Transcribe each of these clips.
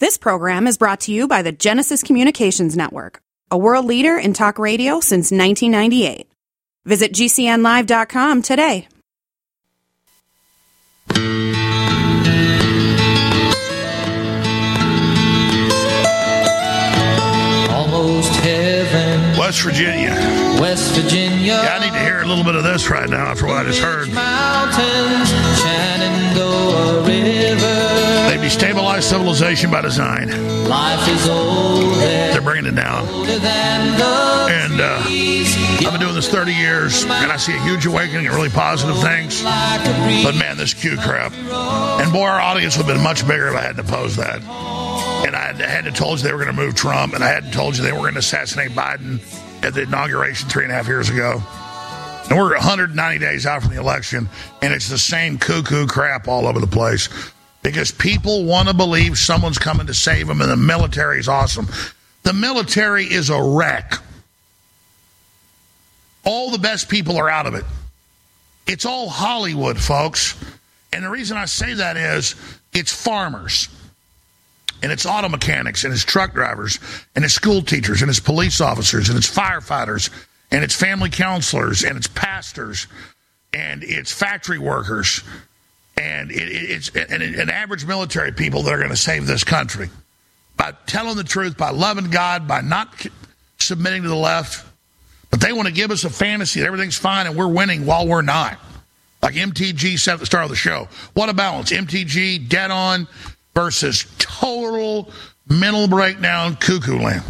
This program is brought to you by the Genesis Communications Network, a world leader in talk radio since 1998. Visit GCNlive.com today. Almost heaven. West Virginia. Yeah, I need to hear a little bit of this right now after what I just heard. Mountains, Shenandoah River. They destabilized civilization by design. Life is old. They're bringing it down. And I've been doing this 30 years, and I see a huge awakening and really positive things. But man, this Q crap. And boy, our audience would have been much bigger if I hadn't opposed that. And I had to told you they were going to move Trump, and I hadn't told you they were going to assassinate Biden at the inauguration 3.5 years ago. And we're 190 days out from the election, and it's the same cuckoo crap all over the place. Because people want to believe someone's coming to save them, and the military is awesome. The military is a wreck. All the best people are out of it. It's all Hollywood, folks. And the reason I say that is it's farmers, and it's auto mechanics, and it's truck drivers, and it's school teachers, and it's police officers, and it's firefighters, and it's family counselors, and it's pastors, and it's factory workers, and it's an average military people that are going to save this country by telling the truth, by loving God, by not submitting to the left. But they want to give us a fantasy that everything's fine and we're winning while we're not. Like MTG said at the start of the show. What a balance. MTG, dead on, versus total mental breakdown, cuckoo land.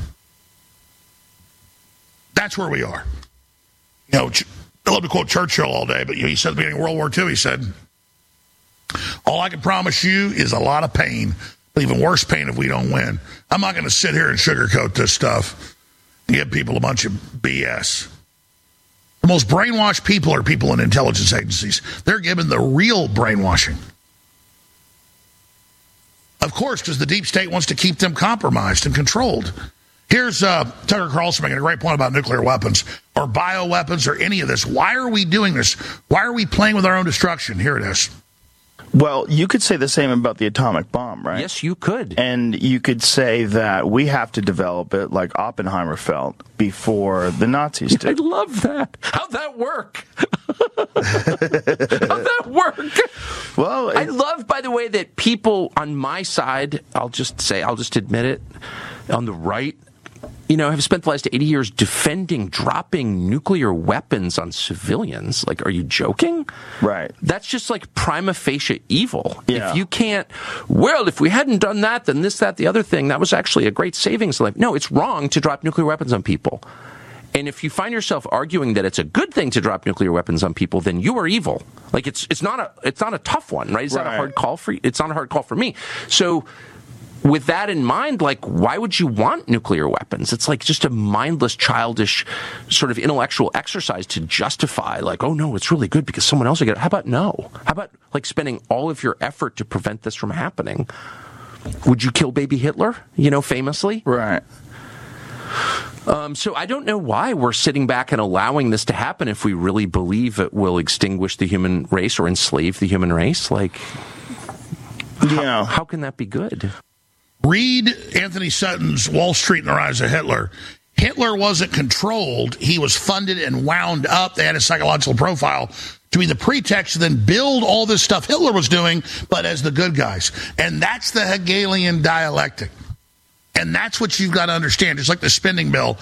That's where we are. You know, I love to quote Churchill all day, but he said at the beginning of World War II, he said, all I can promise you is a lot of pain, but even worse pain if we don't win. I'm not going to sit here and sugarcoat this stuff and give people a bunch of BS. The most brainwashed people are people in intelligence agencies. They're given the real brainwashing. Of course, because the deep state wants to keep them compromised and controlled. Here's Tucker Carlson making a great point about nuclear weapons or bioweapons or any of this. Why are we doing this? Why are we playing with our own destruction? Here it is. Well, you could say the same about the atomic bomb, right? Yes, you could. And you could say that we have to develop it like Oppenheimer felt before the Nazis did. I love that. How'd that work? How'd that work? Well, I love, by the way, that people on my side, I'll just admit it, on the right, have spent the last 80 years defending dropping nuclear weapons on civilians. Like, are you joking? Right. That's just like prima facie evil. Yeah. If you can't, if we hadn't done that, then this, that, the other thing, that was actually a great savings. Like, no, it's wrong to drop nuclear weapons on people. And if you find yourself arguing that it's a good thing to drop nuclear weapons on people, then you are evil. Like, it's not a tough one, right? It's not a hard call for you. It's not a hard call for me. So, with that in mind, like, why would you want nuclear weapons? It's like just a mindless, childish sort of intellectual exercise to justify, like, oh, no, it's really good because someone else will get it. How about no? How about, like, spending all of your effort to prevent this from happening? Would you kill baby Hitler, famously? Right. So I don't know why we're sitting back and allowing this to happen if we really believe it will extinguish the human race or enslave the human race. Like, how can that be good? Read Anthony Sutton's Wall Street and the Rise of Hitler. Hitler wasn't controlled. He was funded and wound up. They had a psychological profile to be the pretext to then build all this stuff Hitler was doing, but as the good guys. And that's the Hegelian dialectic. And that's what you've got to understand. Just like the spending bill,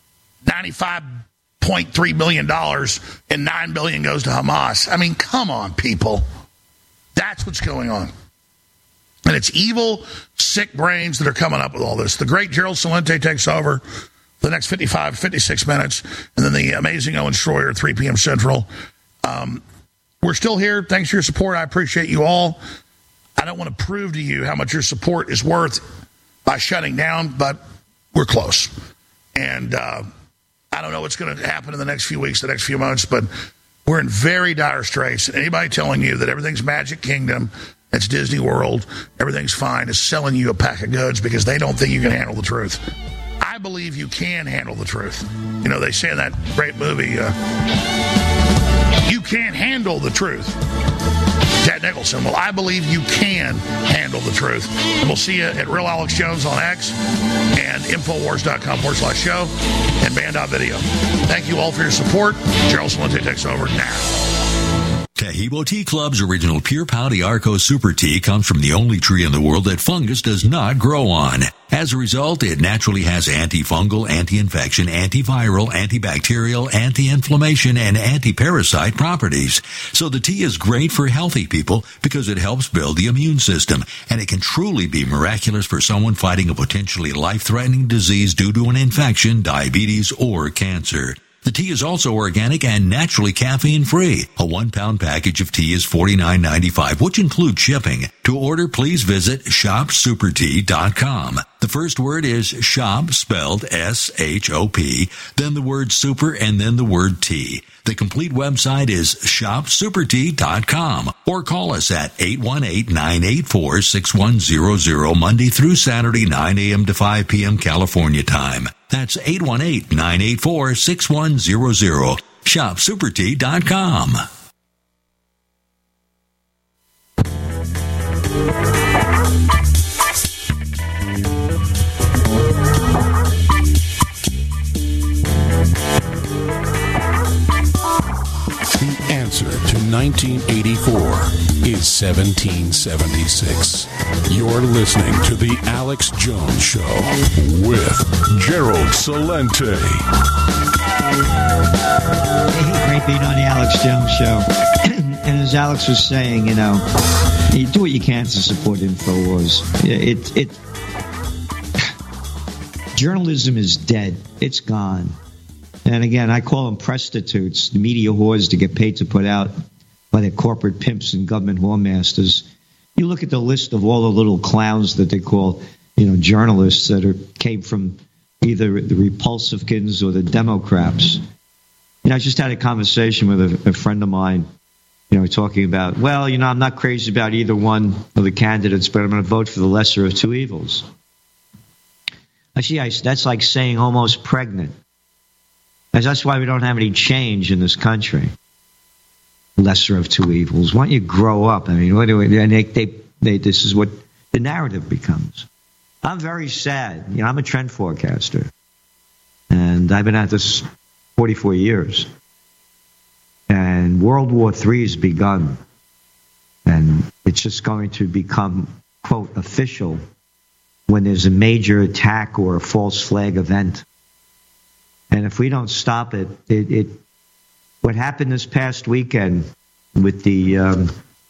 $95.3 billion and $9 billion goes to Hamas. I mean, come on, people. That's what's going on. And it's evil, sick brains that are coming up with all this. The great Gerald Celente takes over for the next 56 minutes. And then the amazing Owen Schroyer at 3 p.m. Central. We're still here. Thanks for your support. I appreciate you all. I don't want to prove to you how much your support is worth by shutting down, but we're close. And I don't know what's going to happen in the next few weeks, the next few months, but we're in very dire straits. And anybody telling you that everything's Magic Kingdom, it's Disney World, everything's fine, is selling you a pack of goods because they don't think you can handle the truth. I believe you can handle the truth. They say in that great movie, you can't handle the truth. Ted Nicholson. Well, I believe you can handle the truth. And we'll see you at Real Alex Jones on X and Infowars.com/show and Band.video. Thank you all for your support. Gerald Celente takes over now. Taheebo Tea Club's original Pure Pau Arco Super Tea comes from the only tree in the world that fungus does not grow on. As a result, it naturally has antifungal, anti-infection, antiviral, antibacterial, anti-inflammation, and anti-parasite properties. So the tea is great for healthy people because it helps build the immune system, and it can truly be miraculous for someone fighting a potentially life-threatening disease due to an infection, diabetes, or cancer. The tea is also organic and naturally caffeine-free. A 1-pound package of tea is $49.95, which includes shipping. To order, please visit shopsupertea.com. The first word is shop, spelled S-H-O-P, then the word super, and then the word tea. The complete website is shopsupertea.com, or call us at 818-984-6100, Monday through Saturday, 9 a.m. to 5 p.m. California time. That's 818-984-6100. ShopSuperTea.com. The answer to 1984 is 1776. You're listening to The Alex Jones Show with Gerald Celente. Great being on The Alex Jones Show. And as Alex was saying, you do what you can to support InfoWars. Journalism is dead. It's gone. And again, I call them prostitutes, the media whores to get paid to put out by their corporate pimps and government whoremasters. You look at the list of all the little clowns that they call, journalists that came from either the Repulsivkins or the Democrats. I just had a conversation with a friend of mine, talking about, I'm not crazy about either one of the candidates, but I'm going to vote for the lesser of two evils. Actually, that's like saying almost pregnant. That's why we don't have any change in this country. Lesser of two evils. Why don't you grow up? This is what the narrative becomes. I'm very sad. I'm a trend forecaster. And I've been at this 44 years. And World War III has begun. And it's just going to become, quote, official when there's a major attack or a false flag event. And if we don't stop it, what happened this past weekend with the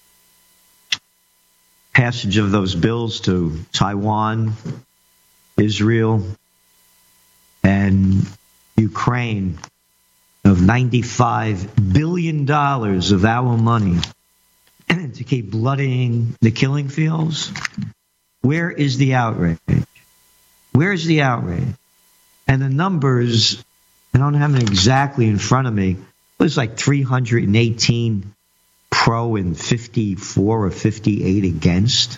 passage of those bills to Taiwan, Israel, and Ukraine of $95 billion of our money to keep bloodying the killing fields, where is the outrage? Where is the outrage? And the numbers, I don't have them exactly in front of me. It was like 318 pro and 54 or 58 against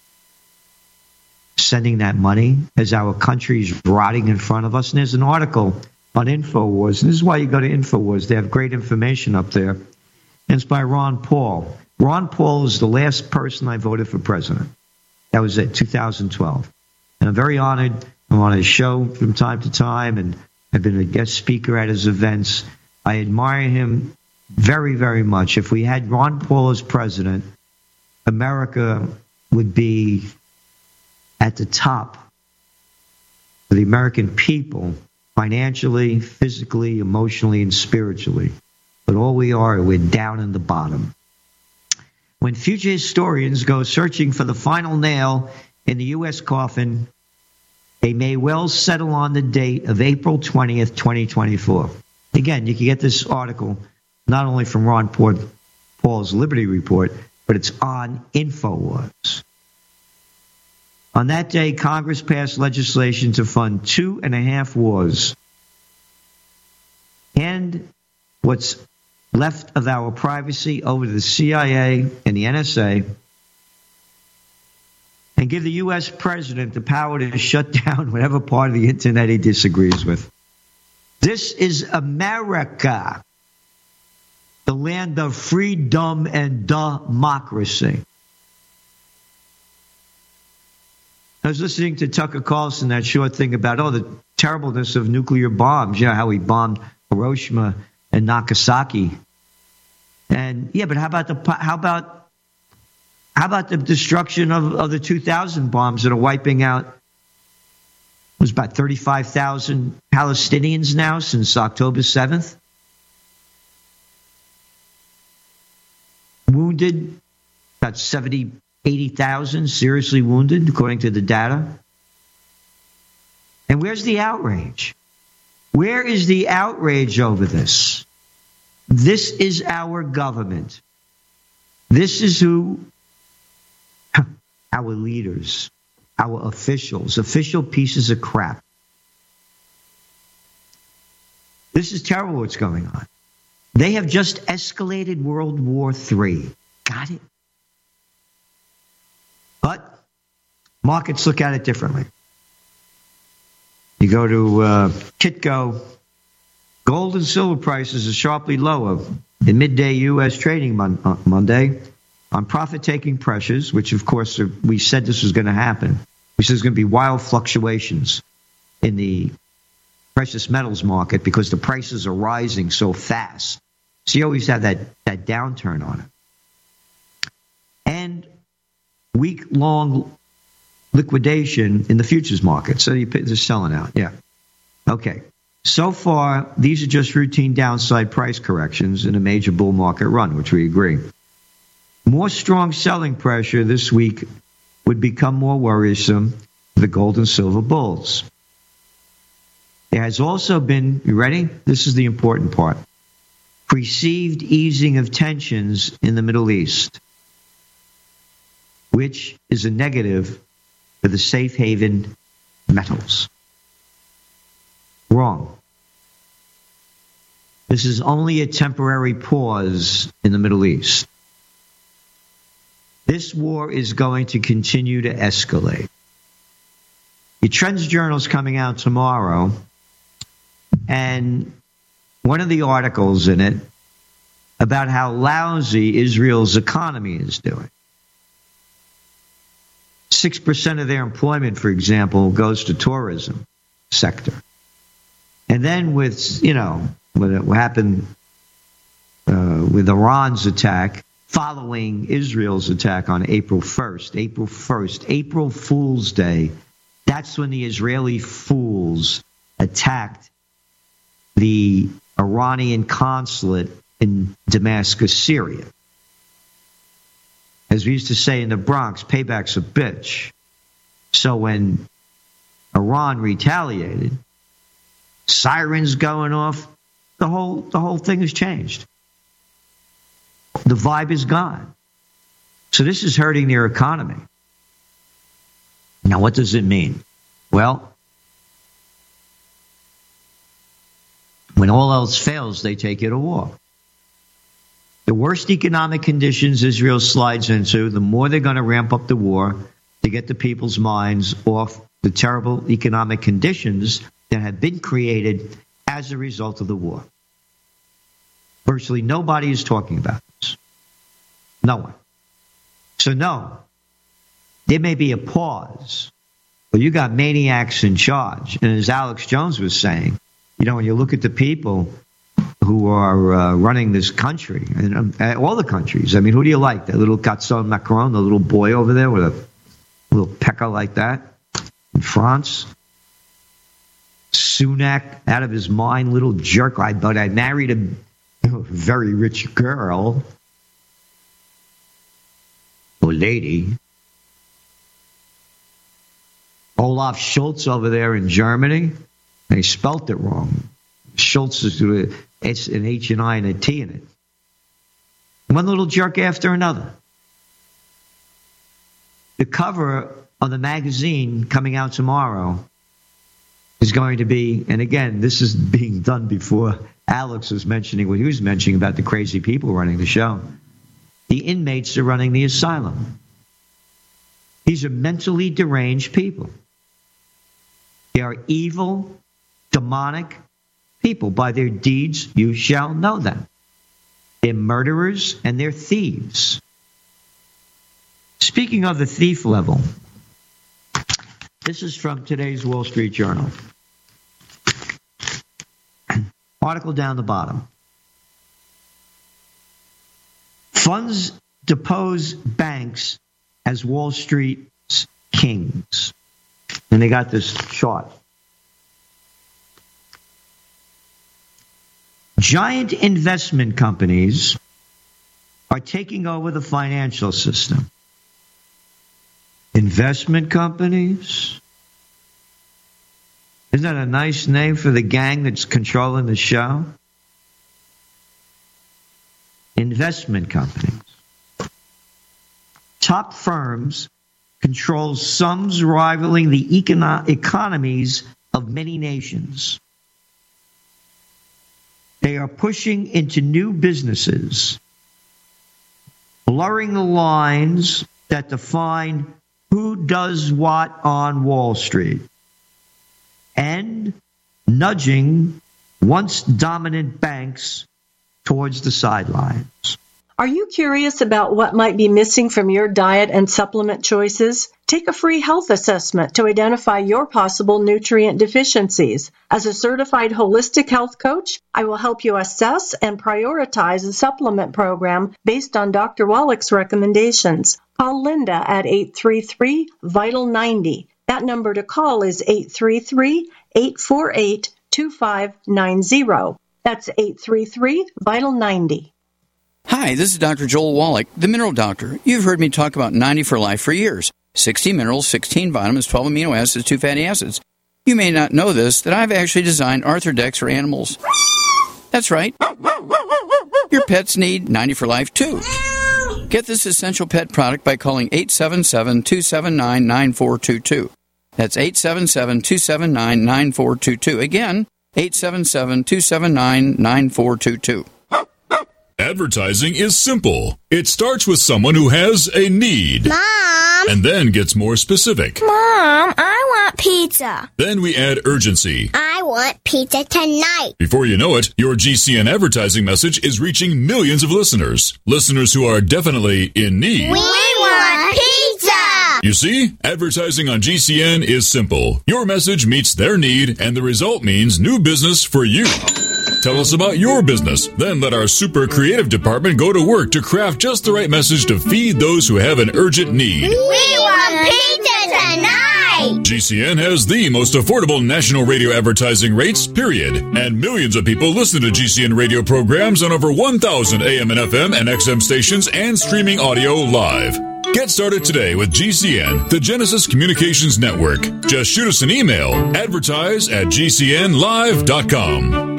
sending that money as our country is rotting in front of us. And there's an article on InfoWars. And this is why you go to InfoWars. They have great information up there. And it's by Ron Paul. Ron Paul is the last person I voted for president. That was it, 2012. And I'm very honored. I'm on his show from time to time, and I've been a guest speaker at his events. I admire him very, very much. If we had Ron Paul as president, America would be at the top for the American people, financially, physically, emotionally, and spiritually. But all we are, we're down in the bottom. When future historians go searching for the final nail in the U.S. coffin, they may well settle on the date of April 20th, 2024. Again, you can get this article not only from Ron Paul's Liberty Report, but it's on InfoWars. On that day, Congress passed legislation to fund 2.5 wars. And what's left of our privacy over to the CIA and the NSA, and give the U.S. president the power to shut down whatever part of the internet he disagrees with. This is America. the land of freedom and democracy. I was listening to Tucker Carlson, that short thing about, the terribleness of nuclear bombs, how he bombed Hiroshima and Nagasaki. And but how about the destruction of the 2000 bombs that are wiping out? It was about 35,000 Palestinians now since October 7th. Wounded, about 80,000 seriously wounded, according to the data. And where's the outrage? Where is the outrage over this? This is our government. This is who our leaders, our officials, official pieces of crap. This is terrible what's going on. They have just escalated World War III. Got it? But markets look at it differently. You go to Kitco, gold and silver prices are sharply lower in midday U.S. trading Monday on profit-taking pressures, which, of course, we said this was going to happen. We said there's going to be wild fluctuations in the precious metals market because the prices are rising so fast. So you always have that downturn on it. And week-long liquidation in the futures market. So they're selling out. Yeah. Okay. So far, these are just routine downside price corrections in a major bull market run, which we agree. More strong selling pressure this week would become more worrisome for the gold and silver bulls. There has also been, you ready? This is the important part. Perceived easing of tensions in the Middle East, which is a negative for the safe haven metals. Wrong. This is only a temporary pause in the Middle East. This war is going to continue to escalate. The Trends Journal is coming out tomorrow, and one of the articles in it about how lousy Israel's economy is doing. 6% of their employment, for example, goes to tourism sector. And then with, what happened with Iran's attack, following Israel's attack on April 1st, April Fool's Day, that's when the Israeli fools attacked the Iranian consulate in Damascus, Syria. As we used to say in the Bronx, payback's a bitch. So when Iran retaliated, sirens going off, the whole thing has changed. The vibe is gone. So this is hurting their economy. Now, what does it mean? Well, when all else fails, they take it to war. The worst economic conditions Israel slides into, the more they're going to ramp up the war to get the people's minds off the terrible economic conditions that have been created as a result of the war. Virtually nobody is talking about this. No one. So no, there may be a pause, but you got maniacs in charge. And as Alex Jones was saying, when you look at the people who are running this country, and all the countries, who do you like? That little Gaston Macron, the little boy over there with a little pecker like that in France? Sunak, out of his mind, little jerk. But I married a very rich girl or lady. Olaf Scholz over there in Germany, they spelt it wrong. Schultz is it's an H and I and a T in it. One little jerk after another. The cover of the magazine coming out tomorrow is going to be, and again, this is being done before Alex was mentioning what he was mentioning about the crazy people running the show. The inmates are running the asylum. These are mentally deranged people. They are evil, demonic people. By their deeds you shall know them. They're murderers and they're thieves. Speaking of the thief level, this is from today's Wall Street Journal. Article down the bottom. Funds depose banks as Wall Street's kings. And they got this chart. Giant investment companies are taking over the financial system. Investment companies? Isn't that a nice name for the gang that's controlling the show? Investment companies. Top firms control sums rivaling the economies of many nations. They are pushing into new businesses, blurring the lines that define who does what on Wall Street, and nudging once dominant banks towards the sidelines. Are you curious about what might be missing from your diet and supplement choices? Take a free health assessment to identify your possible nutrient deficiencies. As a certified holistic health coach, I will help you assess and prioritize a supplement program based on Dr. Wallach's recommendations. Call Linda at 833-VITAL-90. That number to call is 833-848-2590. That's 833-VITAL-90. Hi, this is Dr. Joel Wallach, the Mineral Doctor. You've heard me talk about 90 for Life for years. 60 minerals, 16 vitamins, 12 amino acids, 2 fatty acids. You may not know this, that I've actually designed Arthrodex for animals. That's right. Your pets need 90 for Life, too. Get this essential pet product by calling 877-279-9422. That's 877-279-9422. Again, 877-279-9422. Advertising is simple. It starts with someone who has a need. Mom! And then gets more specific. Mom, I want pizza. Then we add urgency. I want pizza tonight. Before you know it, your GCN advertising message is reaching millions of listeners. Listeners who are definitely in need. We want pizza! You see, advertising on GCN is simple. Your message meets their need, and the result means new business for you. Tell us about your business. Then let our super creative department go to work to craft just the right message to feed those who have an urgent need. We want pizza tonight! GCN has the most affordable national radio advertising rates, period. And millions of people listen to GCN radio programs on over 1,000 AM and FM and XM stations and streaming audio live. Get started today with GCN, the Genesis Communications Network. Just shoot us an email, advertise@gcnlive.com.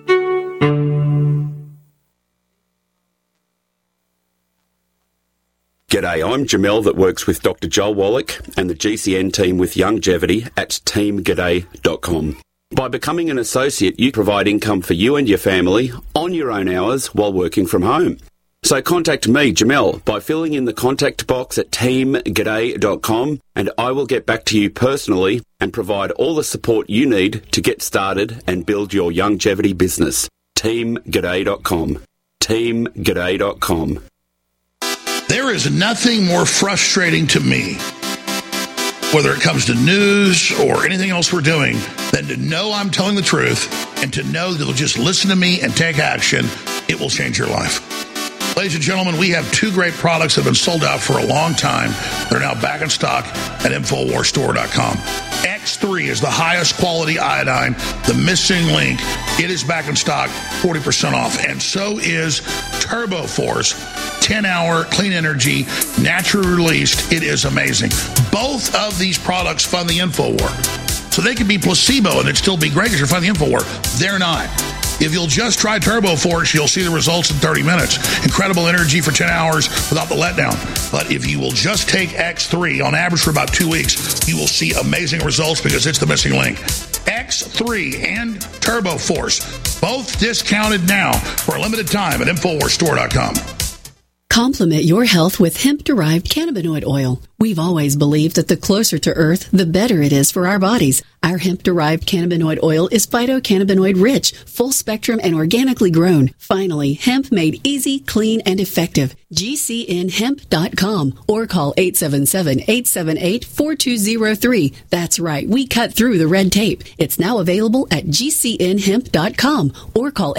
G'day, I'm Jamel that works with Dr. Joel Wallach and the GCN team with Longevity at teamg'day.com. By becoming an associate, you provide income for you and your family on your own hours while working from home. So contact me, Jamel, by filling in the contact box at teamg'day.com, and I will get back to you personally and provide all the support you need to get started and build your longevity business. teamg'day.com. teamg'day.com. There is nothing more frustrating to me, whether it comes to news or anything else we're doing, than to know I'm telling the truth and to know that you'll just listen to me and take action. It will change your life. Ladies and gentlemen, we have two great products that have been sold out for a long time. They're now back in stock at InfoWarsStore.com. X3 is the highest quality iodine, the missing link. It is back in stock, 40% off. And so is Turbo Force, 10-hour clean energy, naturally released. It is amazing. Both of these products fund the InfoWar. So they could be placebo and it'd still be great because you're funding the InfoWar. They're not. If you'll just try Turbo Force, you'll see the results in 30 minutes. Incredible energy for 10 hours without the letdown. But if you will just take X3 on average for about 2 weeks, you will see amazing results because it's the missing link. X3 and Turbo Force, both discounted now for a limited time at InfoWarsStore.com. Complement your health with hemp-derived cannabinoid oil. We've always believed that the closer to Earth, the better it is for our bodies. Our hemp-derived cannabinoid oil is phytocannabinoid rich, full spectrum, and organically grown. Finally, hemp made easy, clean, and effective. GCNhemp.com or call 877-878-4203. That's right, we cut through the red tape. It's now available at GCNhemp.com or call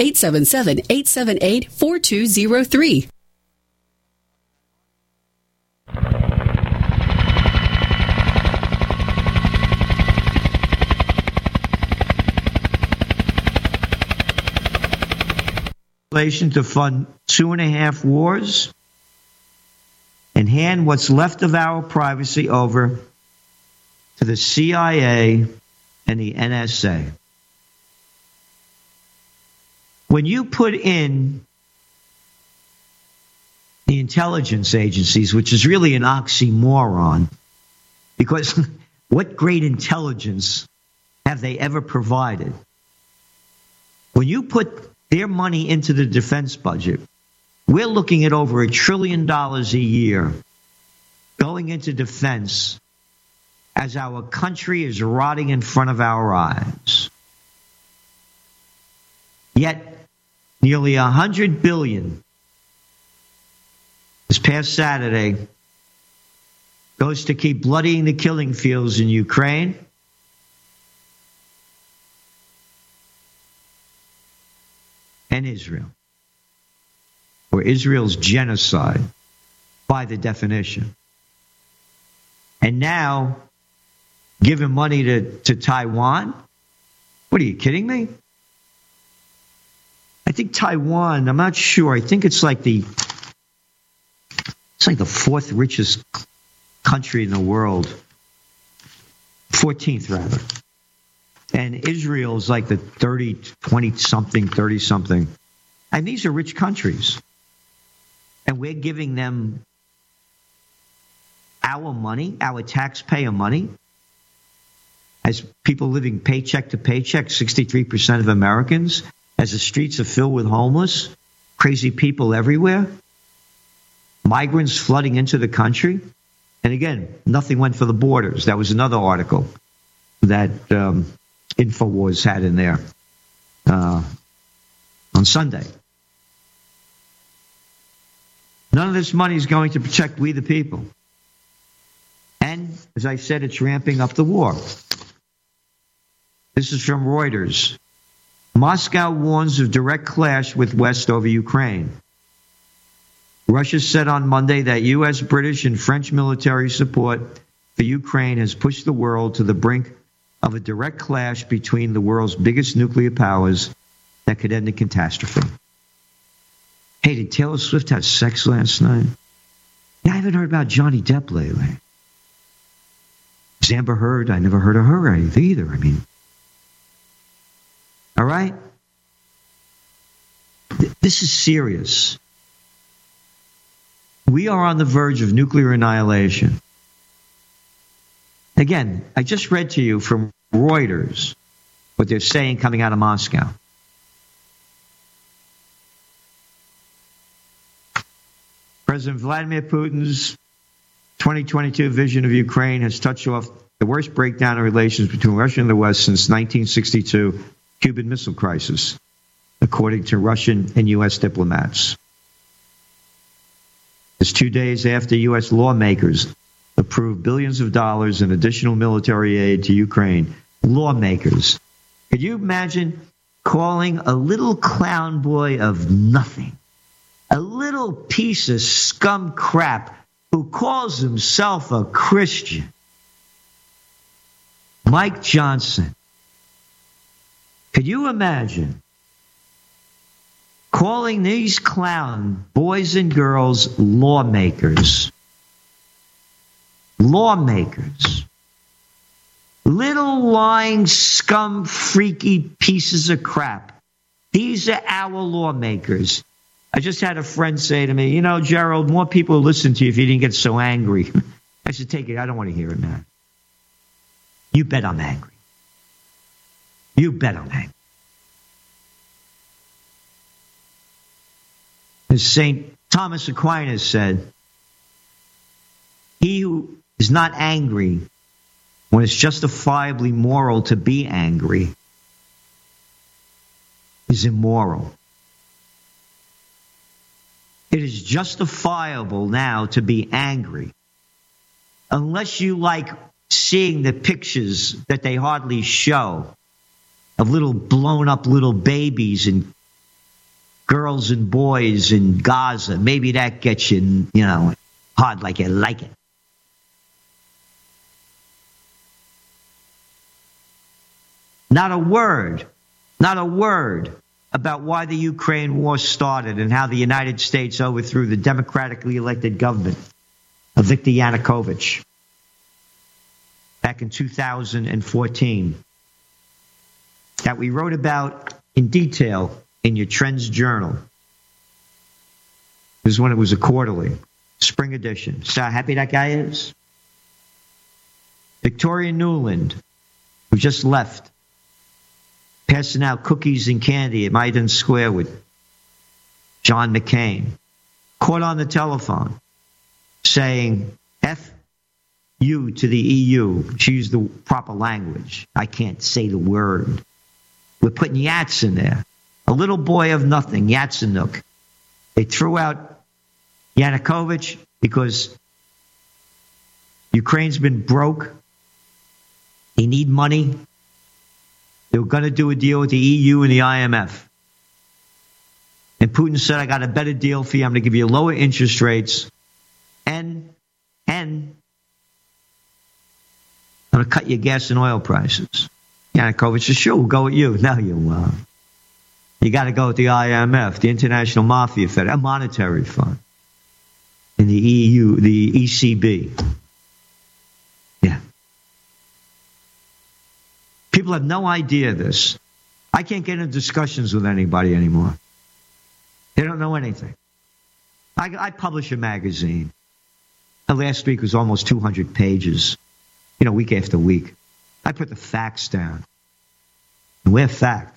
877-878-4203. To fund 2.5 wars and hand what's left of our privacy over to the CIA and the NSA. When you put in the intelligence agencies, which is really an oxymoron, because what great intelligence have they ever provided? When you put their money into the defense budget, we're looking at over $1 trillion a year going into defense as our country is rotting in front of our eyes. Yet, nearly $100 billion this past Saturday goes to keep bloodying the killing fields in Ukraine, and Israel, or Israel's genocide by the definition. And now, giving money to Taiwan? What, are you kidding me? I think Taiwan, I'm not sure, I think it's like the fourth richest country in the world. 14th, rather. And Israel's like the 30-something. And these are rich countries. And we're giving them our money, our taxpayer money, as people living paycheck to paycheck, 63% of Americans, as the streets are filled with homeless, crazy people everywhere, migrants flooding into the country. And again, nothing went for the borders. That was another article that InfoWars had in there on Sunday. None of this money is going to protect we the people. And, as I said, it's ramping up the war. This is from Reuters. Moscow warns of direct clash with West over Ukraine. Russia said on Monday that U.S., British, and French military support for Ukraine has pushed the world to the brink of a direct clash between the world's biggest nuclear powers that could end in catastrophe. Hey, did Taylor Swift have sex last night? Yeah, I haven't heard about Johnny Depp lately. Amber Heard, I never heard of her either. I mean, all right? This is serious. We are on the verge of nuclear annihilation. Again, I just read to you from Reuters what they're saying coming out of Moscow. President Vladimir Putin's 2022 vision of Ukraine has touched off the worst breakdown in relations between Russia and the West since 1962 Cuban Missile Crisis, according to Russian and U.S. diplomats. It's 2 days after U.S. lawmakers approved billions of dollars in additional military aid to Ukraine. Lawmakers. Could you imagine calling a little clown boy of nothing, a little piece of scum crap who calls himself a Christian, Mike Johnson? Could you imagine calling these clown boys and girls lawmakers? Lawmakers. Little lying scum freaky pieces of crap. These are our lawmakers. I just had a friend say to me, you know, Gerald, more people would listen to you if you didn't get so angry. I said, take it. I don't want to hear it, man. You bet I'm angry. You bet I'm angry. As St. Thomas Aquinas said, he who is not angry when it's justifiably moral to be angry is immoral. It is justifiable now to be angry, unless you like seeing the pictures that they hardly show of little blown up little babies and girls and boys in Gaza. Maybe that gets you, hard like you like it. Not a word about why the Ukraine war started and how the United States overthrew the democratically elected government of Viktor Yanukovych back in 2014 that we wrote about in detail in your Trends Journal. This is when it was a quarterly, spring edition. See how happy that guy is? Victoria Nuland, who just left, passing out cookies and candy at Maidan Square with John McCain, caught on the telephone saying, F you to the EU. She used the proper language. I can't say the word. We're putting Yats in there. A little boy of nothing, Yatsenuk. They threw out Yanukovych because Ukraine's been broke. They need money. They were going to do a deal with the EU and the IMF. And Putin said, I got a better deal for you. I'm going to give you lower interest rates. And I'm going to cut your gas and oil prices. Yanukovych said, sure, we'll go with you. No, you won't. You got to go with the IMF, the International Mafia Fed, a monetary fund, and the EU, the ECB. Yeah. People have no idea this. I can't get into discussions with anybody anymore. They don't know anything. I publish a magazine. Last week was almost 200 pages, week after week. I put the facts down. And we're fact.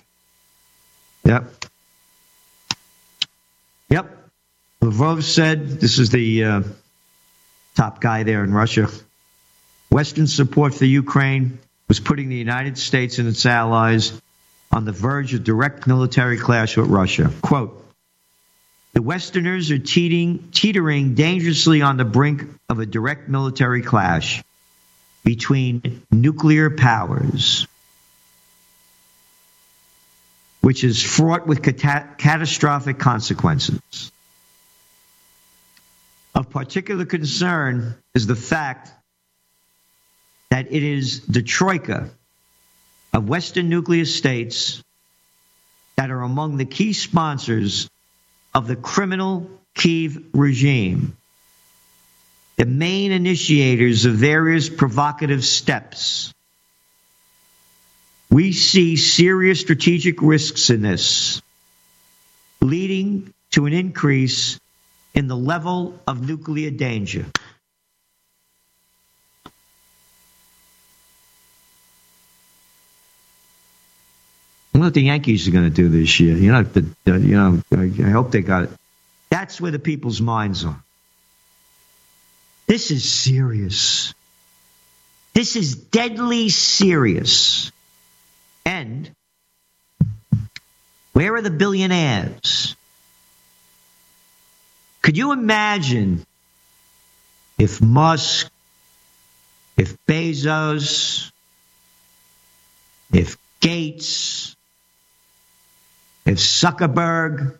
Yep. Lavrov said, this is the top guy there in Russia, Western support for Ukraine was putting the United States and its allies on the verge of direct military clash with Russia. Quote, the Westerners are teetering dangerously on the brink of a direct military clash between nuclear powers, which is fraught with catastrophic consequences. Of particular concern is the fact that it is the troika of Western nuclear states that are among the key sponsors of the criminal Kyiv regime, the main initiators of various provocative steps. We see serious strategic risks in this, leading to an increase in the level of nuclear danger. I wonder what the Yankees are going to do this year. I hope they got it. That's where the people's minds are. This is serious. This is deadly serious. And where are the billionaires? Could you imagine if Musk, if Bezos, if Gates, if Zuckerberg,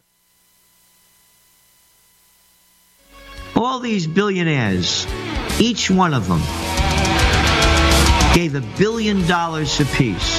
all these billionaires, each one of them gave $1 billion apiece,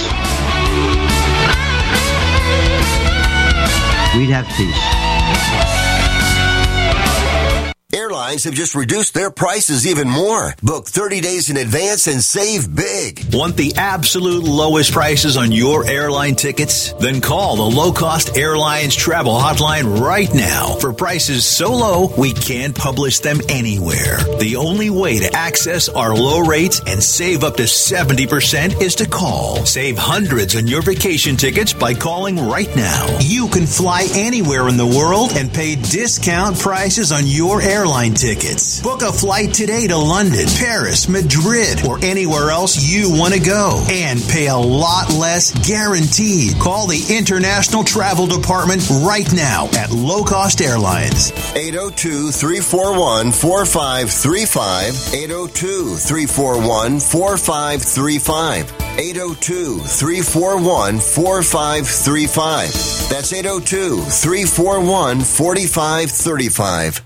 we'd have peace. airlines have just reduced their prices even more. Book 30 days in advance and save big. Want the absolute lowest prices on your airline tickets? Then call the Low Cost Airlines Travel Hotline right now for prices so low we can't publish them anywhere. The only way to access our low rates and save up to 70% is to call. Save hundreds on your vacation tickets by calling right now. You can fly anywhere in the world and pay discount prices on your airline tickets. Book a flight today to London, Paris, Madrid, or anywhere else you want to go and pay a lot less guaranteed. Call the International Travel Department right now at Low Cost Airlines. 802-341-4535. 802-341-4535. 802-341-4535. That's 802-341-4535.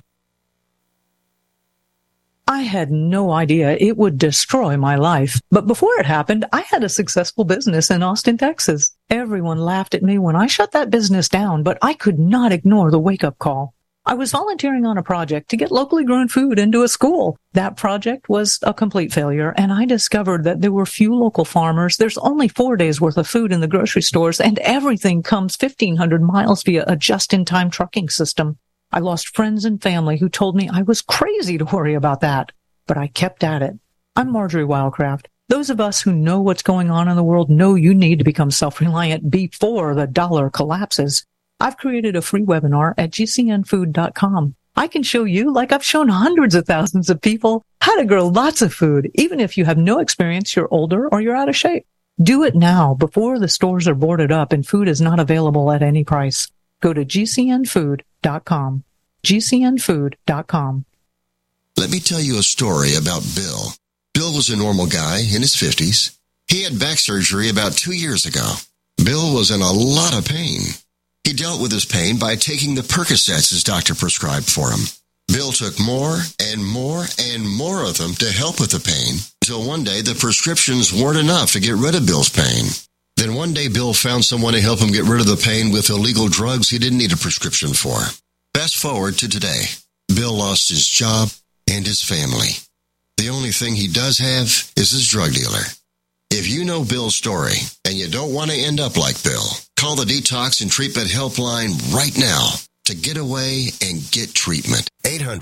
I had no idea it would destroy my life. But before it happened, I had a successful business in Austin, Texas. Everyone laughed at me when I shut that business down, but I could not ignore the wake-up call. I was volunteering on a project to get locally grown food into a school. That project was a complete failure, and I discovered that there were few local farmers. There's only 4 days worth of food in the grocery stores, and everything comes 1,500 miles via a just-in-time trucking system. I lost friends and family who told me I was crazy to worry about that, but I kept at it. I'm Marjorie Wildcraft. Those of us who know what's going on in the world know you need to become self-reliant before the dollar collapses. I've created a free webinar at gcnfood.com. I can show you, like I've shown hundreds of thousands of people, how to grow lots of food, even if you have no experience, you're older, or you're out of shape. Do it now before the stores are boarded up and food is not available at any price. Go to gcnfood.com. gcnfood.com. Let me tell you a story about Bill. Bill was a normal guy in his 50s. He had back surgery about 2 years ago. Bill was in a lot of pain. He dealt with his pain by taking the Percocets his doctor prescribed for him. Bill took more and more and more of them to help with the pain, until one day the prescriptions weren't enough to get rid of Bill's pain. Then one day Bill found someone to help him get rid of the pain with illegal drugs he didn't need a prescription for. Fast forward to today. Bill lost his job and his family. The only thing he does have is his drug dealer. If you know Bill's story and you don't want to end up like Bill, call the Detox and Treatment Helpline right now to get away and get treatment.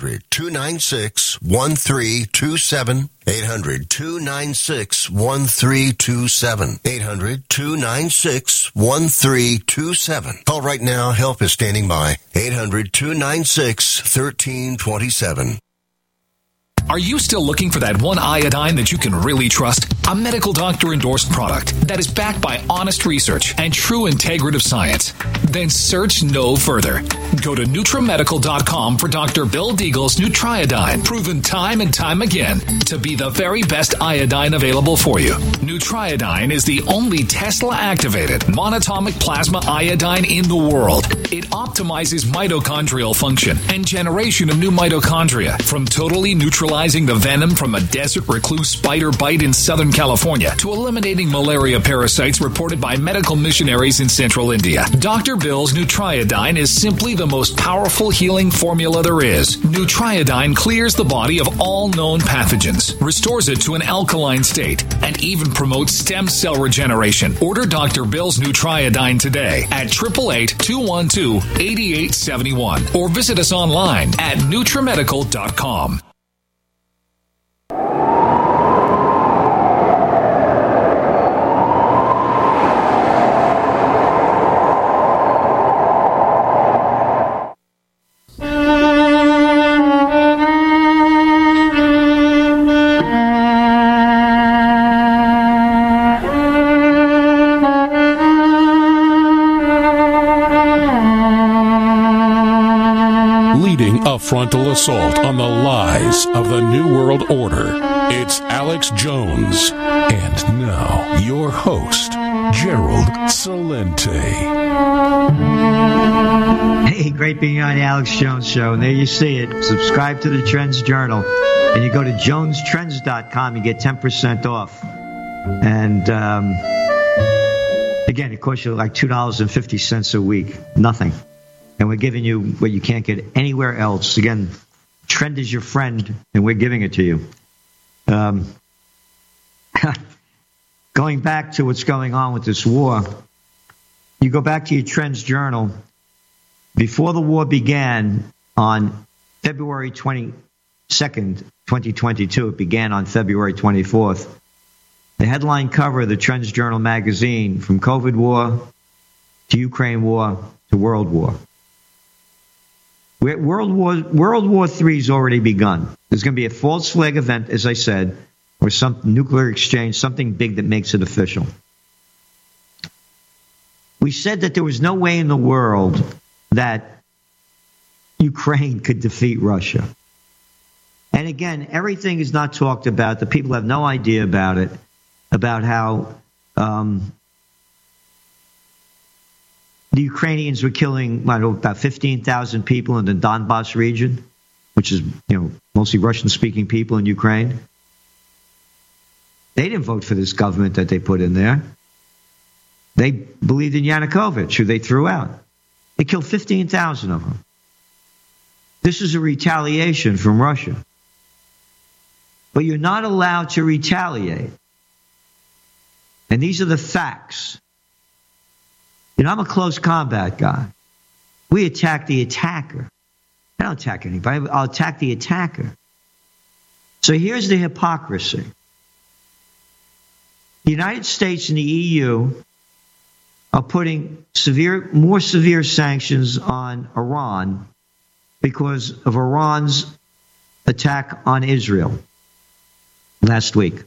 800-296-1327. 800-296-1327. 800-296-1327. Call right now. Help is standing by. 800-296-1327. Are you still looking for that one iodine that you can really trust? A medical doctor endorsed product that is backed by honest research and true integrative science? Then search no further. Go to NutriMedical.com for Dr. Bill Deagle's Nutriodine, proven time and time again to be the very best iodine available for you. Nutriodine is the only Tesla-activated monatomic plasma iodine in the world. It optimizes mitochondrial function and generation of new mitochondria from totally neutralizing the venom from a desert recluse spider bite in Southern California to eliminating malaria parasites reported by medical missionaries in central India. Dr. Bill's Nutriodine is simply the most powerful healing formula there is. Nutriodine clears the body of all known pathogens, restores it to an alkaline state, and even promotes stem cell regeneration. Order Dr. Bill's Nutriodine today at 888-212-8871 or visit us online at NutriMedical.com. A frontal assault on the lies of the New World Order. It's Alex Jones. And now, your host, Gerald Celente. Hey, great being on the Alex Jones Show. And there you see it. Subscribe to the Trends Journal. And you go to jonestrends.com, you get 10% off. And, again, it costs you like $2.50 a week. Nothing. And we're giving you what you can't get anywhere else. Again, Trend is your friend, and we're giving it to you. Going back to what's going on with this war, you go back to your Trends Journal. Before the war began on February 22nd, 2022, it began on February 24th. The headline cover of the Trends Journal magazine, from COVID war to Ukraine war to World War. World War III has already begun. There's going to be a false flag event, as I said, or some nuclear exchange, something big that makes it official. We said that there was no way in the world that Ukraine could defeat Russia. And again, everything is not talked about. The people have no idea about it, about how the Ukrainians were killing about 15,000 people in the Donbass region, which is, mostly Russian-speaking people in Ukraine. They didn't vote for this government that they put in there. They believed in Yanukovych, who they threw out. They killed 15,000 of them. This is a retaliation from Russia. But you're not allowed to retaliate. And these are the facts. I'm a close combat guy. We attack the attacker. I don't attack anybody. I'll attack the attacker. So here's the hypocrisy. The United States and the EU are putting more severe sanctions on Iran because of Iran's attack on Israel last week.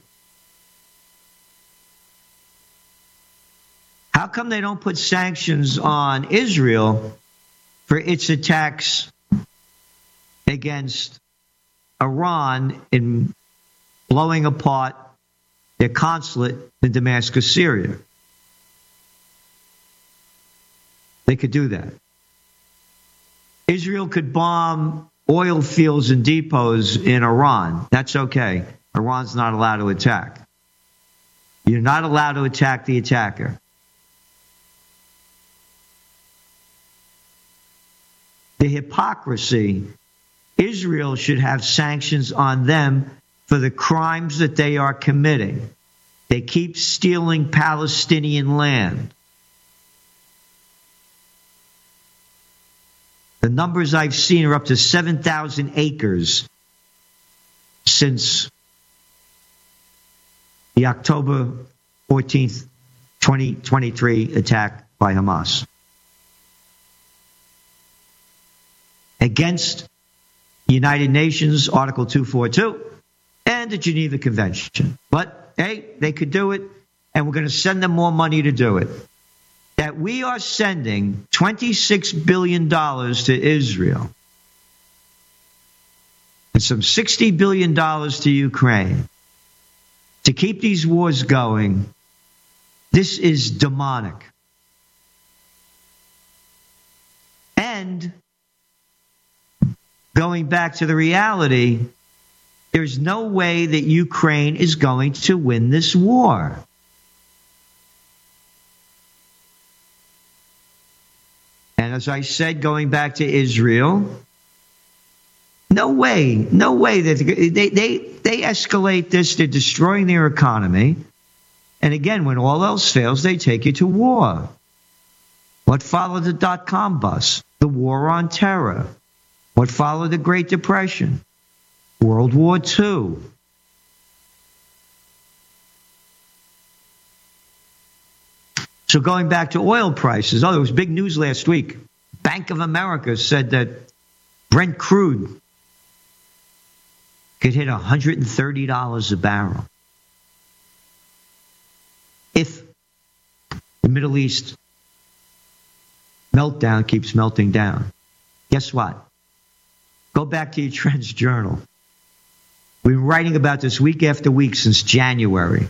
How come they don't put sanctions on Israel for its attacks against Iran in blowing apart their consulate in Damascus, Syria? They could do that. Israel could bomb oil fields and depots in Iran. That's okay. Iran's not allowed to attack. You're not allowed to attack the attacker. The hypocrisy, Israel should have sanctions on them for the crimes that they are committing. They keep stealing Palestinian land. The numbers I've seen are up to 7,000 acres since the October 14th, 2023 attack by Hamas. Against the United Nations, Article 242, and the Geneva Convention. But, hey, they could do it, and we're going to send them more money to do it. That we are sending $26 billion to Israel and some $60 billion to Ukraine to keep these wars going, this is demonic. And going back to the reality, there's no way that Ukraine is going to win this war. And as I said, going back to Israel, no way that they escalate this. They're destroying their economy. And again, when all else fails, they take you to war. What followed the dot-com bust? The war on terror. What followed the Great Depression? World War II. So going back to oil prices, there was big news last week. Bank of America said that Brent crude could hit $130 a barrel if the Middle East meltdown keeps melting down. Guess what? Go back to your Trends Journal. We've been writing about this week after week since January.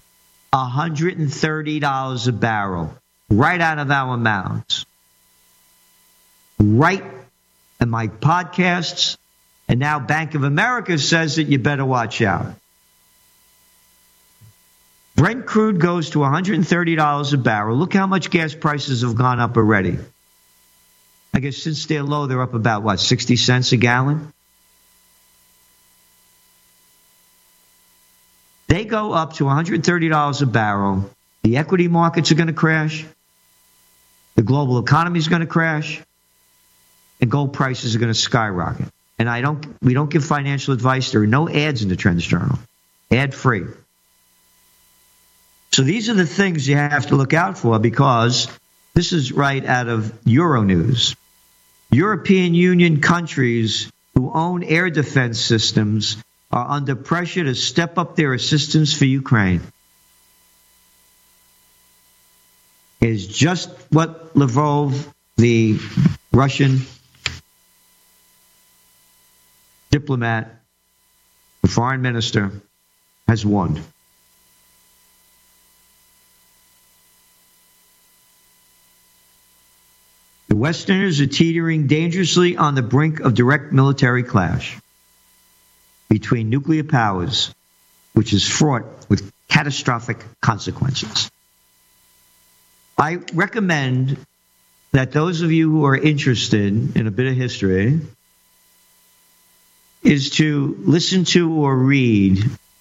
$130 a barrel, right out of our mouths. Right in my podcasts. And now Bank of America says that you better watch out. Brent crude goes to $130 a barrel. Look how much gas prices have gone up already. I guess since they're low, they're up about, 60 cents a gallon? they go up to $130 a barrel, the equity markets are going to crash, the global economy is going to crash, and gold prices are going to skyrocket. And we don't give financial advice. There are no ads in the Trends Journal. Ad free. So these are the things you have to look out for, because this is right out of Euronews. European Union countries who own air defense systems are under pressure to step up their assistance for Ukraine. Is just what Lavrov, the Russian diplomat, the foreign minister, has warned. The Westerners are teetering dangerously on the brink of direct military clash between nuclear powers, which is fraught with catastrophic consequences. I recommend that those of you who are interested in a bit of history is to listen to or read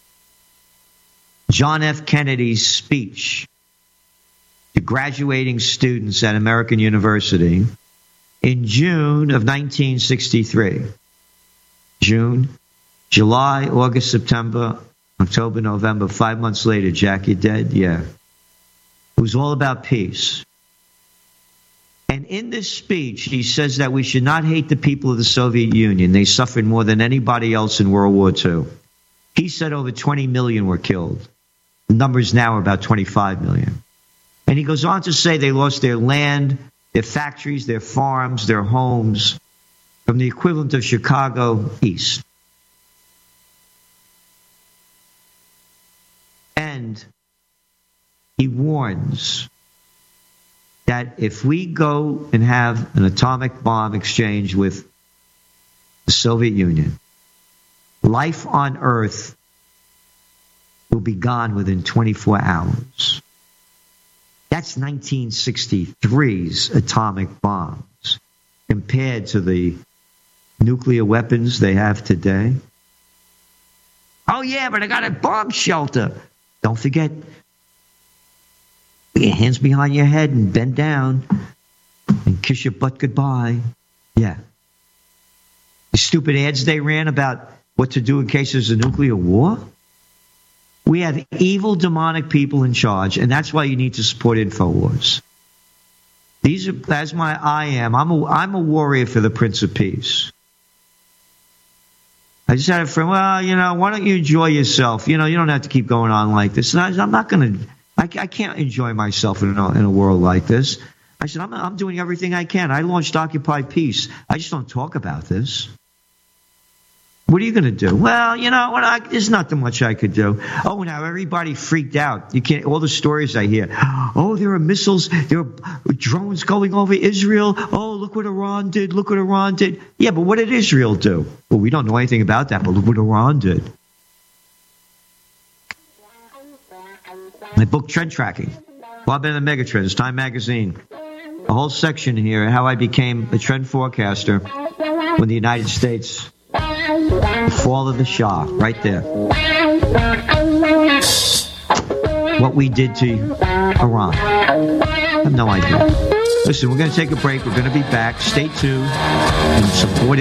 John F. Kennedy's speech to graduating students at American University in June of 1963. June, July, August, September, October, November, 5 months later, Jack, you're dead? Yeah. It was all about peace. And in this speech, he says that we should not hate the people of the Soviet Union. They suffered more than anybody else in World War II. He said over 20 million were killed. The numbers now are about 25 million. And he goes on to say they lost their land, their factories, their farms, their homes, from the equivalent of Chicago East. And he warns that if we go and have an atomic bomb exchange with the Soviet Union, life on Earth will be gone within 24 hours. That's 1963's atomic bombs compared to the nuclear weapons they have today. Oh, yeah, but I got a bomb shelter. Don't forget, put your hands behind your head and bend down and kiss your butt goodbye. Yeah. The stupid ads they ran about what to do in case there's a nuclear war. We have evil, demonic people in charge, and that's why you need to support InfoWars. That's my I am. I'm a warrior for the Prince of Peace. I just had a friend, well, why don't you enjoy yourself? You don't have to keep going on like this. And I'm not going to, I can't enjoy myself in a world like this. I said, I'm doing everything I can. I launched Occupy Peace. I just don't talk about this. What are you going to do? Well, there's not that much I could do. Oh, now everybody freaked out. You can't. All the stories I hear. Oh, there are missiles. There are drones going over Israel. Oh, look what Iran did. Look what Iran did. Yeah, but what did Israel do? Well, we don't know anything about that, but look what Iran did. My book, Trend Tracking. Bob and the Megatrends, Time Magazine. A whole section here, how I became a trend forecaster when the United States... The fall of the Shah, right there. What we did to Iran. I have no idea. Listen, we're going to take a break. We're going to be back. Stay tuned and support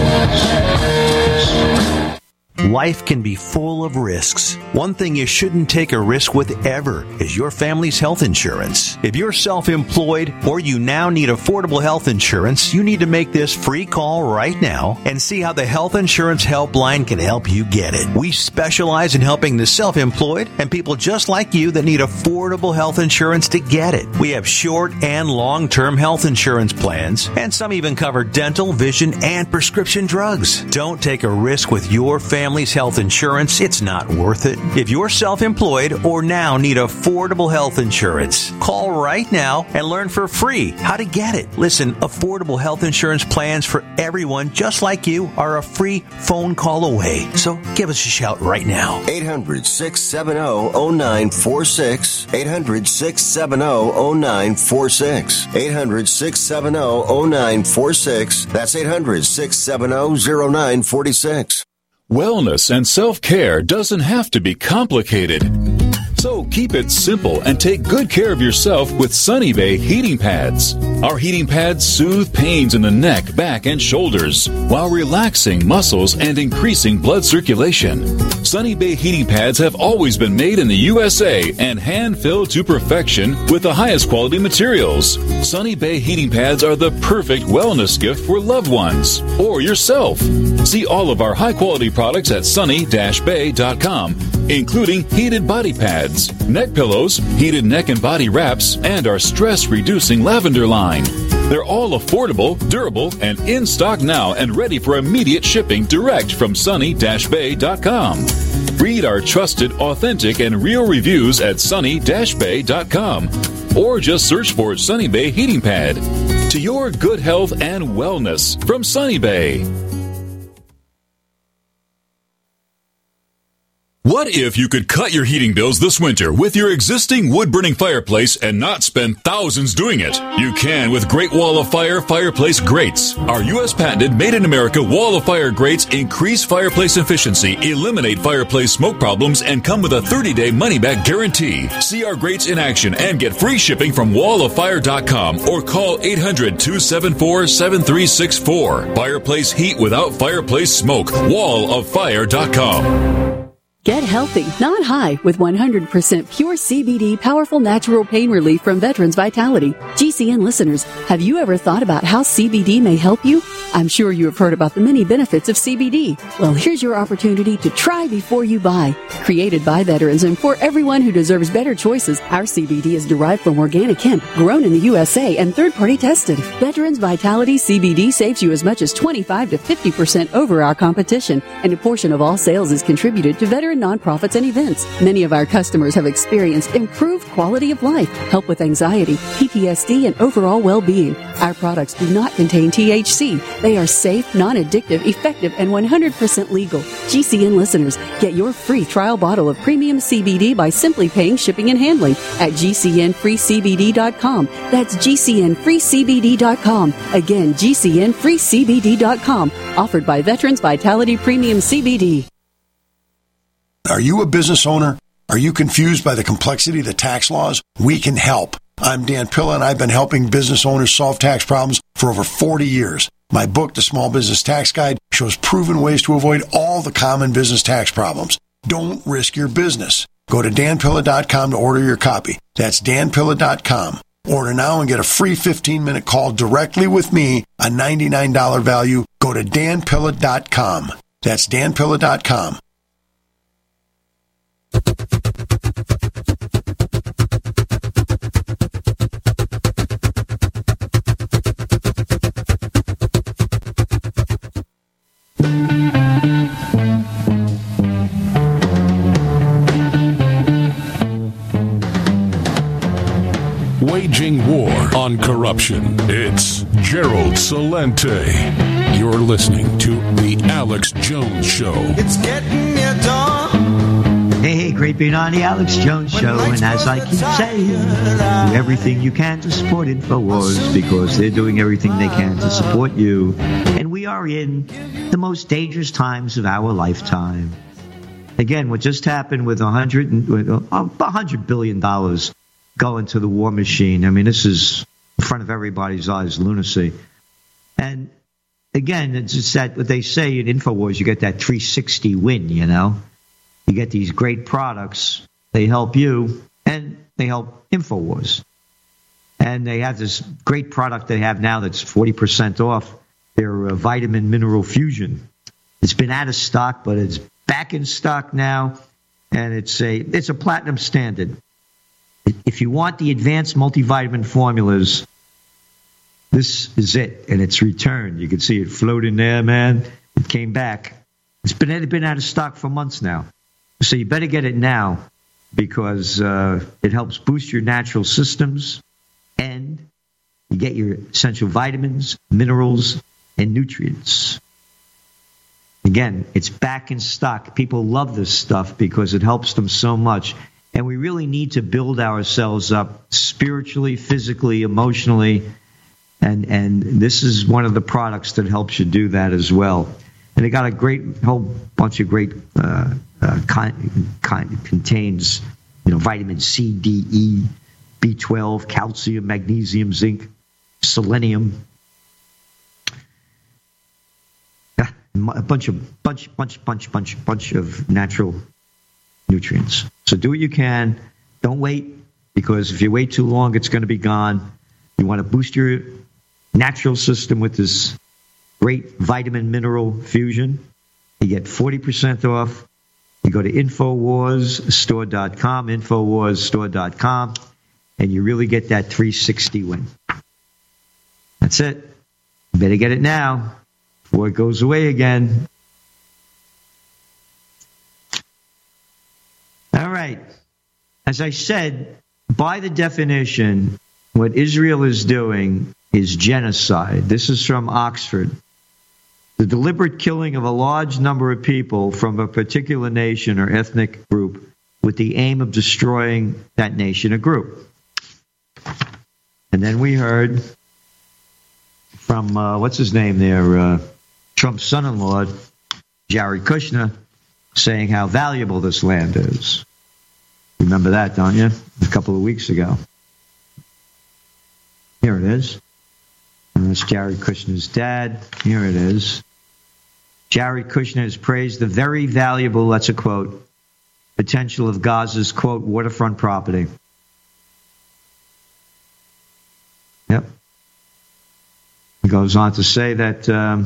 InfoWars. Life can be full of risks. One thing you shouldn't take a risk with ever is your family's health insurance. If you're self-employed or you now need affordable health insurance, you need to make this free call right now and see how the Health Insurance Helpline can help you get it. We specialize in helping the self-employed and people just like you that need affordable health insurance to get it. We have short and long-term health insurance plans, and some even cover dental, vision, and prescription drugs. Don't take a risk with your family's health insurance. It's not worth it. If you're self-employed or now need affordable health insurance, call right now and learn for free how to get it. Listen, affordable health insurance plans for everyone just like you are a free phone call away. So give us a shout right now. 800-670-0946. 800-670-0946. 800-670-0946. That's 800-670-0946. Wellness and self-care doesn't have to be complicated. So keep it simple and take good care of yourself with Sunny Bay heating pads. Our heating pads soothe pains in the neck, back, and shoulders while relaxing muscles and increasing blood circulation. Sunny Bay heating pads have always been made in the USA and hand-filled to perfection with the highest quality materials. Sunny Bay heating pads are the perfect wellness gift for loved ones or yourself. See all of our high-quality products at sunny-bay.com, including heated body pads, neck pillows, heated neck and body wraps, and our stress-reducing lavender line. They're all affordable, durable, and in stock now and ready for immediate shipping direct from sunny-bay.com. Read our trusted, authentic, and real reviews at sunny-bay.com or just search for Sunny Bay Heating Pad. To your good health and wellness from Sunny Bay. What if you could cut your heating bills this winter with your existing wood-burning fireplace and not spend thousands doing it? You can with Great Wall of Fire fireplace grates. Our U.S. patented made-in-America Wall of Fire grates increase fireplace efficiency, eliminate fireplace smoke problems, and come with a 30-day money-back guarantee. See our grates in action and get free shipping from walloffire.com or call 800-274-7364. Fireplace heat without fireplace smoke. walloffire.com. Get healthy, not high, with 100% pure CBD powerful natural pain relief from Veterans Vitality. GCN listeners, have you ever thought about how CBD may help you? I'm sure you have heard about the many benefits of CBD. Well, here's your opportunity to try before you buy. Created by veterans and for everyone who deserves better choices, our CBD is derived from organic hemp, grown in the USA and third-party tested. Veterans Vitality CBD saves you as much as 25 to 50% over our competition, and a portion of all sales is contributed to veteran nonprofits and events. Many of our customers have experienced improved quality of life, help with anxiety, PTSD, and overall well-being. Our products do not contain THC. They are safe, non-addictive, effective, and 100% legal. GCN listeners, get your free trial bottle of premium CBD by simply paying shipping and handling at GCNFreeCBD.com. That's GCNFreeCBD.com. Again, GCNFreeCBD.com. Offered by Veterans Vitality Premium CBD. Are you a business owner? Are you confused by the complexity of the tax laws? We can help. I'm Dan Pilla, and I've been helping business owners solve tax problems for over 40 years. My book, The Small Business Tax Guide, shows proven ways to avoid all the common business tax problems. Don't risk your business. Go to danpilla.com to order your copy. That's danpilla.com. Order now and get a free 15-minute call directly with me, a $99 value. Go to danpilla.com. That's danpilla.com. Waging war on corruption. It's Gerald Celente. You're listening to The Alex Jones Show. It's getting you done. Hey, great being on The Alex Jones Show. And as I keep saying, do everything you can to support InfoWars because they're doing everything they can to support you. And we are in the most dangerous times of our lifetime. Again, what just happened with $100 billion going to the war machine. I mean, this is in front of everybody's eyes, lunacy. And again, it's just that what they say in InfoWars, you get that 360 win, you know. You get these great products. They help you, and they help InfoWars. And they have this great product they have now that's 40% off, their vitamin mineral fusion. It's been out of stock, but it's back in stock now, and it's a platinum standard. If you want the advanced multivitamin formulas, this is it, and it's returned. You can see it floating there, man. It came back. It's been out of stock for months now. So you better get it now because it helps boost your natural systems, and you get your essential vitamins, minerals, and nutrients. Again, it's back in stock. People love this stuff because it helps them so much. And we really need to build ourselves up spiritually, physically, emotionally. And this is one of the products that helps you do that as well. And they got a whole bunch of great contains, vitamin C, D, E, B12, calcium, magnesium, zinc, selenium. A bunch of natural nutrients. So do what you can. Don't wait, because if you wait too long, it's going to be gone. You want to boost your natural system with this great vitamin mineral fusion. You get 40% off. You go to InfoWarsStore.com, InfoWarsStore.com, and you really get that 360 win. That's it. You better get it now before it goes away again. All right. As I said, by the definition, what Israel is doing is genocide. This is from Oxford. The deliberate killing of a large number of people from a particular nation or ethnic group with the aim of destroying that nation or group. And then we heard from, what's his name there, Trump's son-in-law, Jared Kushner, saying how valuable this land is. Remember that, don't you? A couple of weeks ago. Here it is. And that's Jared Kushner's dad. Here it is. Jared Kushner has praised the very valuable, that's a quote, potential of Gaza's, quote, waterfront property. Yep. He goes on to say that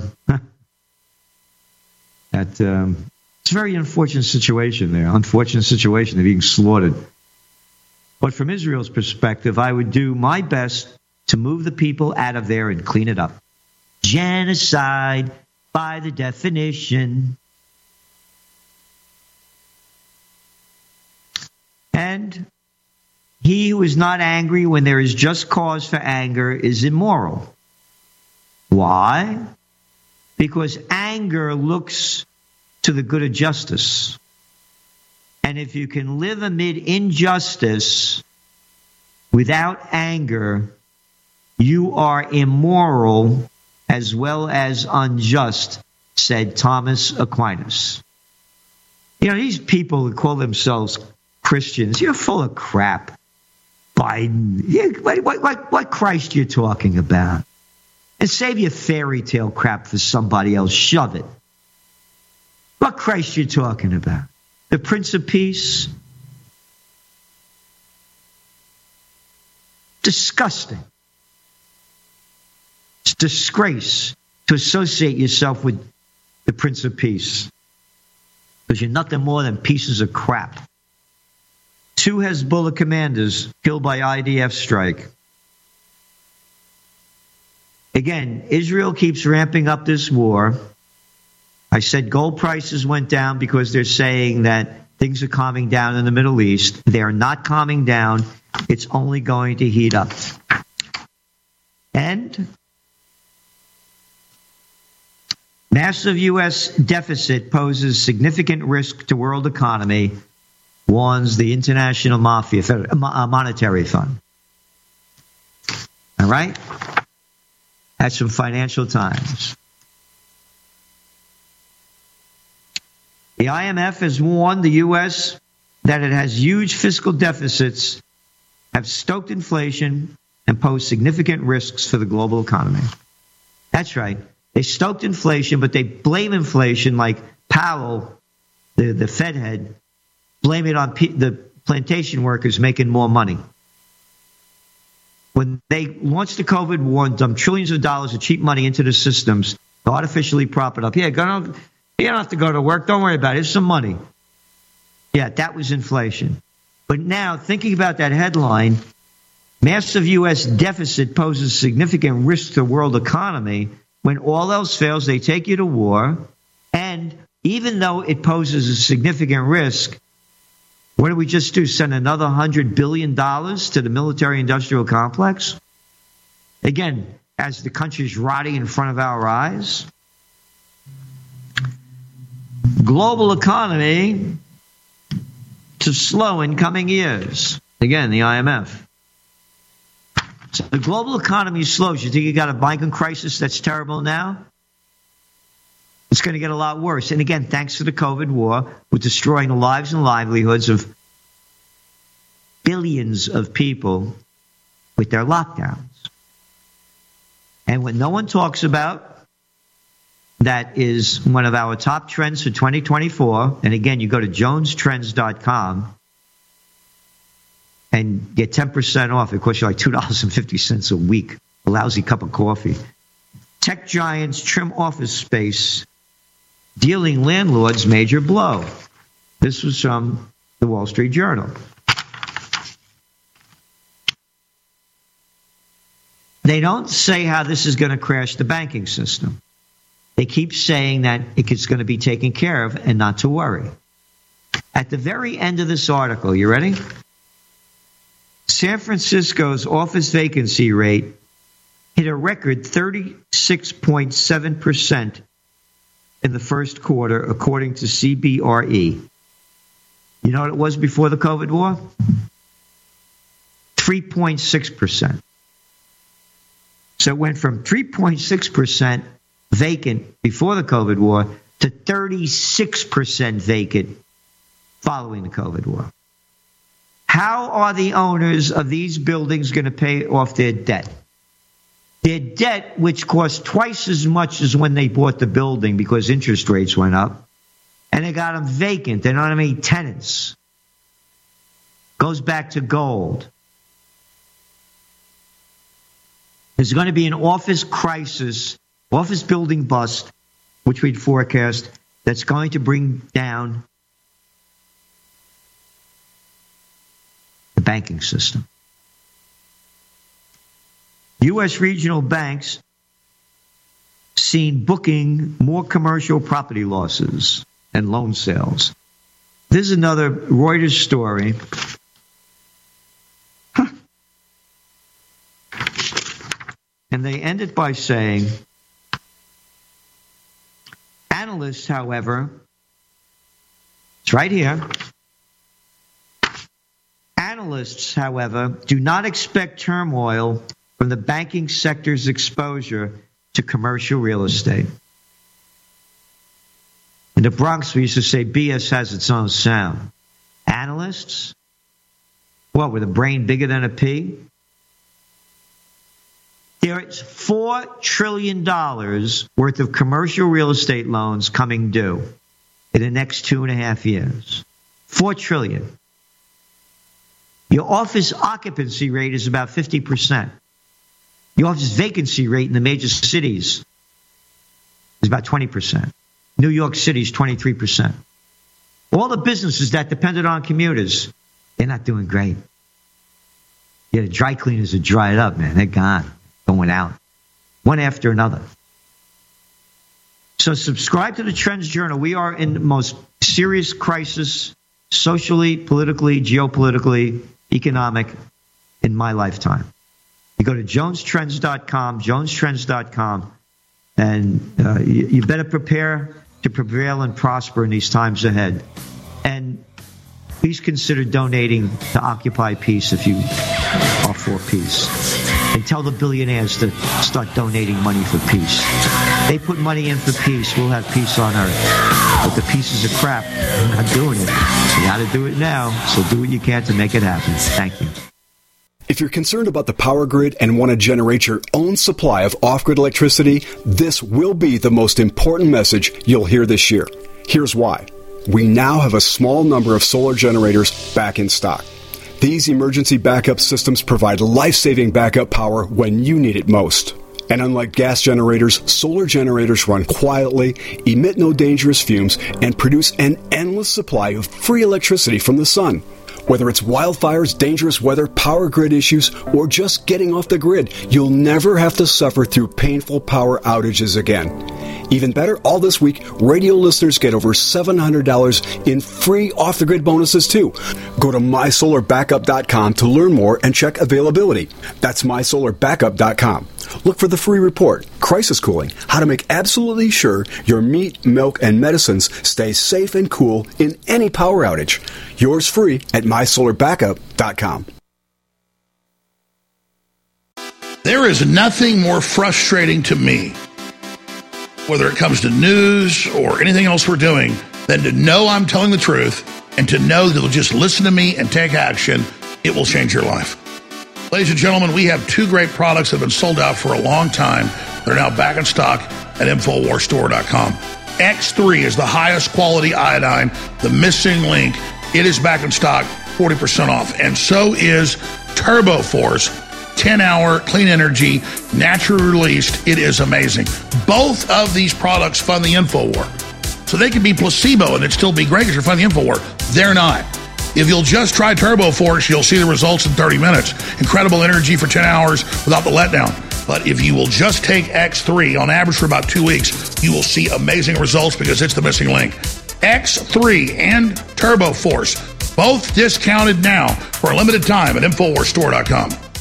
it's a very unfortunate situation there. Unfortunate situation. They're being slaughtered. But from Israel's perspective, I would do my best to move the people out of there and clean it up. Genocide by the definition. And he who is not angry when there is just cause for anger is immoral. Why? Because anger looks to the good of justice. And if you can live amid injustice without anger, you are immoral as well as unjust, said Thomas Aquinas. These people who call themselves Christians, you're full of crap. Biden, what Christ you're talking about? And save your fairy tale crap for somebody else. Shove it. What Christ you talking about? The Prince of Peace? Disgusting. It's disgrace to associate yourself with the Prince of Peace, because you're nothing more than pieces of crap. 2 Hezbollah commanders killed by IDF strike. Again, Israel keeps ramping up this war. I said gold prices went down because they're saying that things are calming down in the Middle East. They are not calming down. It's only going to heat up. And massive U.S. deficit poses significant risk to world economy, warns the International Monetary Fund. All right? That's from Financial Times. The IMF has warned the U.S. that it has huge fiscal deficits, have stoked inflation, and pose significant risks for the global economy. That's right. They stoked inflation, but they blame inflation like Powell, the Fed head, blame it on the plantation workers making more money. When they launched the COVID war and dumped trillions of dollars of cheap money into the systems to artificially prop it up. Yeah, you don't have to go to work. Don't worry about it. Here's some money. Yeah, that was inflation. But now, thinking about that headline, massive U.S. deficit poses significant risk to the world economy. When all else fails, they take you to war. And even though it poses a significant risk, what did we just do? Send another $100 billion to the military-industrial complex? Again, as the country's rotting in front of our eyes. Global economy to slow in coming years. Again, the IMF. So the global economy slows. You think you got a banking crisis that's terrible now? It's going to get a lot worse. And again, thanks to the COVID war, we're destroying the lives and livelihoods of billions of people with their lockdowns. And what no one talks about, that is one of our top trends for 2024. And again, you go to jonestrends.com and get 10% off. It costs you like $2.50 a week, a lousy cup of coffee. Tech giants trim office space, dealing landlords major blow. This was from the Wall Street Journal. They don't say how this is going to crash the banking system. They keep saying that it's going to be taken care of and not to worry. At the very end of this article, you ready? San Francisco's office vacancy rate hit a record 36.7% in the first quarter, according to CBRE. You know what it was before the COVID war? 3.6%. So it went from 3.6% vacant before the COVID war to 36% vacant following the COVID war. How are the owners of these buildings going to pay off their debt? Their debt, which cost twice as much as when they bought the building because interest rates went up, and they got them vacant. They don't have any tenants. Goes back to gold. There's going to be an office crisis, office building bust, which we'd forecast, that's going to bring down the banking system. U.S. regional banks seen booking more commercial property losses and loan sales. This is another Reuters story. And they end it by saying, analysts, however, it's right here. Analysts, however, do not expect turmoil from the banking sector's exposure to commercial real estate. In the Bronx, we used to say BS has its own sound. Analysts? What, with a brain bigger than a pea? There is $4 trillion worth of commercial real estate loans coming due in the next 2.5 years. $4 trillion. Your office occupancy rate is about 50%. Your office vacancy rate in the major cities is about 20%. New York City is 23%. All the businesses that depended on commuters, they're not doing great. Yeah, the dry cleaners are dried up, man. They're gone. Going out, one after another. So subscribe to the Trends Journal. We are in the most serious crisis, socially, politically, geopolitically, economic, in my lifetime. You go to jonestrends.com, jonestrends.com, and you better prepare to prevail and prosper in these times ahead. And please consider donating to Occupy Peace if you are for peace. And tell the billionaires to start donating money for peace. They put money in for peace, we'll have peace on earth. But the pieces of crap, they're not doing it. You got to do it now, so do what you can to make it happen. Thank you. If you're concerned about the power grid and want to generate your own supply of off-grid electricity, this will be the most important message you'll hear this year. Here's why. We now have a small number of solar generators back in stock. These emergency backup systems provide life-saving backup power when you need it most. And unlike gas generators, solar generators run quietly, emit no dangerous fumes, and produce an endless supply of free electricity from the sun. Whether it's wildfires, dangerous weather, power grid issues, or just getting off the grid, you'll never have to suffer through painful power outages again. Even better, all this week, radio listeners get over $700 in free off-the-grid bonuses, too. Go to mysolarbackup.com to learn more and check availability. That's mysolarbackup.com. Look for the free report, Crisis Cooling, how to make absolutely sure your meat, milk, and medicines stay safe and cool in any power outage. Yours free at mysolarbackup.com. There is nothing more frustrating to me whether it comes to news or anything else we're doing, than to know I'm telling the truth and to know that you'll just listen to me and take action. It will change your life. Ladies and gentlemen, we have 2 great products that have been sold out for a long time. They're now back in stock at InfoWarsStore.com. X3 is the highest quality iodine, the missing link. It is back in stock, 40% off. And so is Turbo Force, 10-hour clean energy, naturally released. It is amazing. Both of these products fund the InfoWar. So they can be placebo and it'd still be great because you're funding the InfoWar. They're not. If you'll just try Turbo Force, you'll see the results in 30 minutes. Incredible energy for 10 hours without the letdown. But if you will just take X3 on average for about 2 weeks, you will see amazing results because it's the missing link. X3 and Turbo Force, both discounted now for a limited time at InfoWarsStore.com.